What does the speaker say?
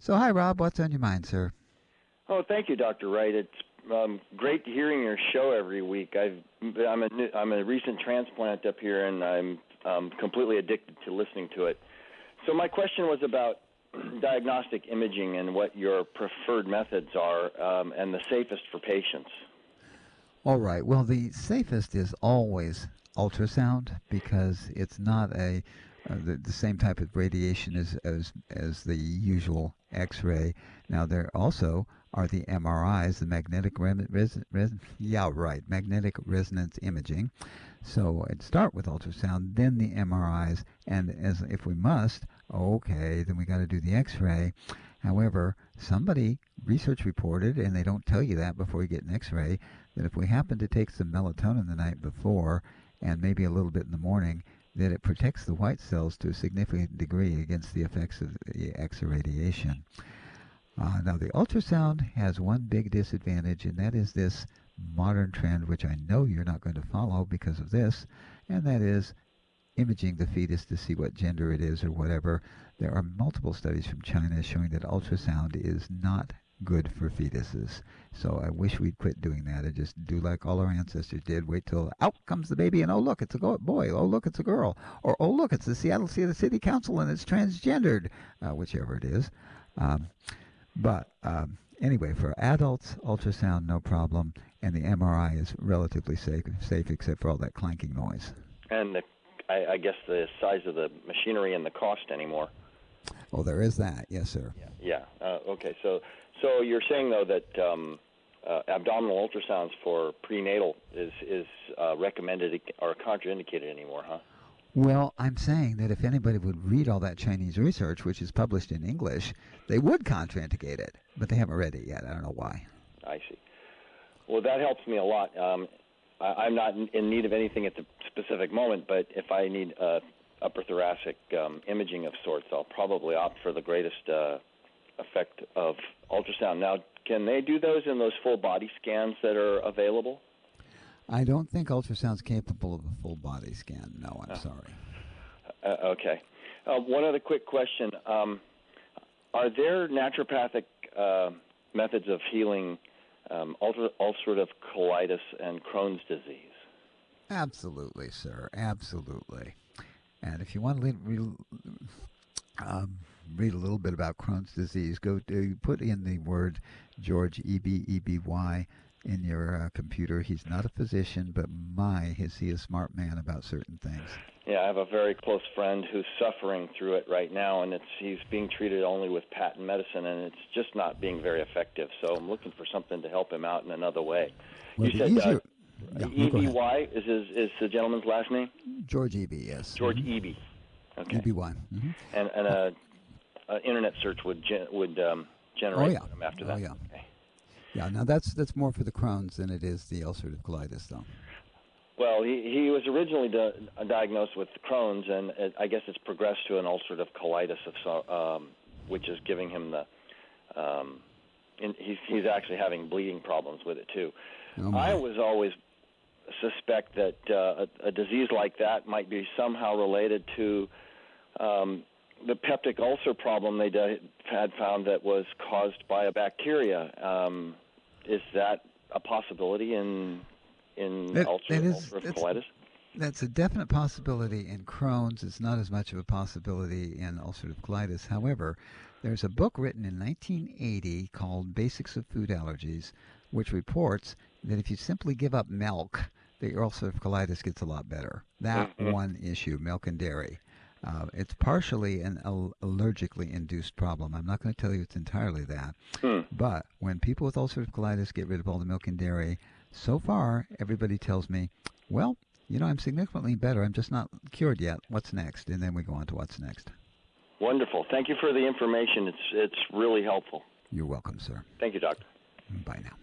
So, hi, Rob. What's on your mind, sir? Oh, thank you, Dr. Wright. It's great hearing your show every week. I'm a recent transplant up here, and I'm completely addicted to listening to it. So my question was about diagnostic imaging and what your preferred methods are and the safest for patients. All right. Well, the safest is always ultrasound because it's not the same type of radiation as the usual X-ray. Now, there also are the MRIs, the magnetic resonance imaging. So I'd start with ultrasound, then the MRIs, and as if we must, okay, then we got to do the X-ray. However, somebody research reported, and they don't tell you that before you get an X-ray, that if we happen to take some melatonin the night before and maybe a little bit in the morning, that it protects the white cells to a significant degree against the effects of the X radiation. Now, the ultrasound has one big disadvantage, and that is this modern trend, which I know you're not going to follow because of this, and that is imaging the fetus to see what gender it is or whatever. There are multiple studies from China showing that ultrasound is not good for fetuses. So I wish we'd quit doing that and just do like all our ancestors did. Wait till out comes the baby and oh look, it's a boy. Oh look, it's a girl. Or oh look, it's the Seattle City Council and it's transgendered, whichever it is. Anyway, for adults, ultrasound no problem, and the MRI is relatively safe except for all that clanking noise. And I guess the size of the machinery and the cost anymore. Oh, there is that. Yes, sir. Yeah. Okay. So you're saying though that abdominal ultrasounds for prenatal is recommended or contraindicated anymore, huh? Well, I'm saying that if anybody would read all that Chinese research, which is published in English, they would contraindicate it, but they haven't read it yet. I don't know why. I see. Well, that helps me a lot. I'm not in need of anything at the specific moment, but if I need upper thoracic imaging of sorts, I'll probably opt for the greatest effect of ultrasound. Now, can they do those in those full body scans that are available? I don't think ultrasound's capable of a full body scan. No, I'm sorry. Okay. One other quick question. Are there naturopathic methods of healing ulcerative colitis and Crohn's disease? Absolutely, sir. Absolutely. And if you want to read a little bit about Crohn's disease, put in the word George Eby in your computer. He's not a physician, but is he a smart man about certain things. Yeah, I have a very close friend who's suffering through it right now, and he's being treated only with patent medicine, and it's just not being very effective. So I'm looking for something to help him out in another way. Well, you said EBY is the gentleman's last name? George Eby, yes. George Eby. Okay. EBY. Mm-hmm. And an internet search would generate him after that. Oh, yeah. Okay. Yeah, now that's more for the Crohn's than it is the ulcerative colitis, though. Well, he was originally diagnosed with Crohn's, and I guess it's progressed to an ulcerative colitis, which is giving him he's actually having bleeding problems with it, too. Oh, I was always suspect that a disease like that might be somehow related to the peptic ulcer problem they had found that was caused by a bacteria. Is that a possibility in ulcerative colitis? That's a definite possibility in Crohn's. It's not as much of a possibility in ulcerative colitis. However, there's a book written in 1980 called Basics of Food Allergies, which reports that if you simply give up milk, the ulcerative colitis gets a lot better. That one issue, milk and dairy. It's partially an allergically induced problem. I'm not going to tell you it's entirely that. But when people with ulcerative colitis get rid of all the milk and dairy, so far everybody tells me, well, I'm significantly better. I'm just not cured yet. What's next? And then we go on to what's next. Wonderful. Thank you for the information. It's really helpful. You're welcome, sir. Thank you, Doctor. Bye now.